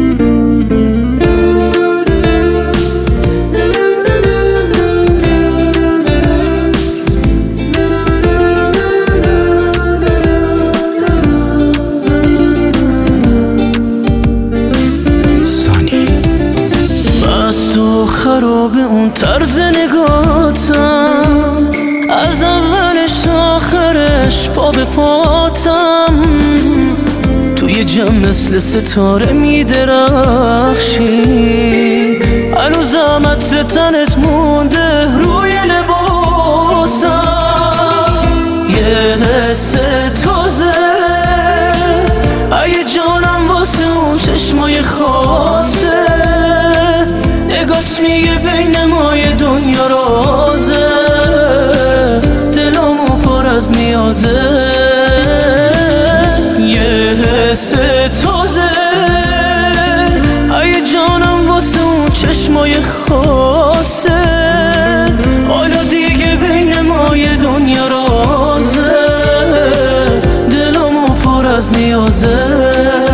خراب اون طرز نگاتم، از اولش تا آخرش پا به پاتم، توی جمع مثل ستاره میدرخشی، هنوزم عطر تنت مونده روی لباسم. یه حس تازه ای جانم واسه اون چشمای خاصه، نگات میگه بین مای دنیا رازه، دلمو پر از نیازه. یه حس تازه ای جانم واسه اون چشمای خاصه، حالا دیگه بین مای دنیا رازه، دلمو پر از نیازه.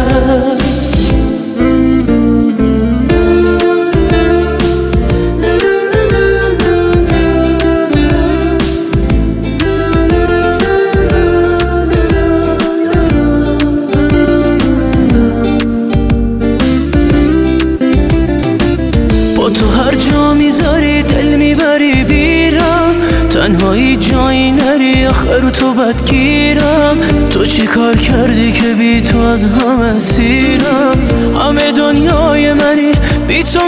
تو هر جا میذاری دل میبری بیرم، تنهایی جایی نری آخر تو بدگیرم. تو چی کار کردی که بی تو از همه سیرم، همه دنیای منی بی تو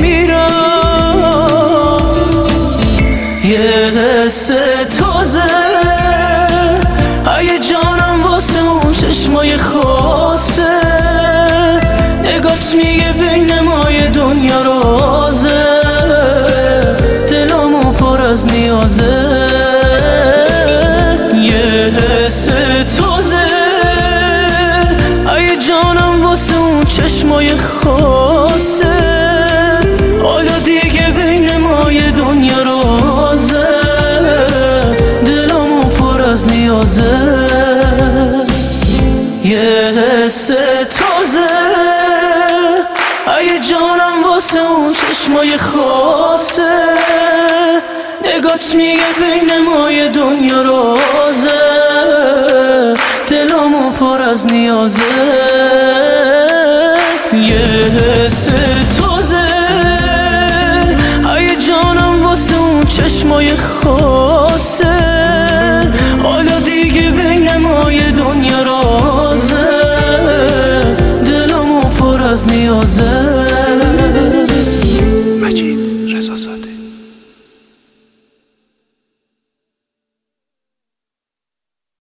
میمیرم. یه حس تازه ای جانم واسه اون چشمای خاصه، نگات میگه بین مای دنیا رازه، دلمو پر از نیازه. یه حس تازه ای جانم واسه اون چشمای خاصه، حالا دیگه بین مای دنیا رازه، دلمو پر از نیازه. یه حس تازه ای جانم واسه اون چشمای خاصه، نگات میگه بین مای دنیا رازه، دلمو پر از نیازه. یه حس تازه ای جانم واسه اون چشمای خاصه، حالا دیگه بین مای دنیا رازه، دلمو پر از نیازه.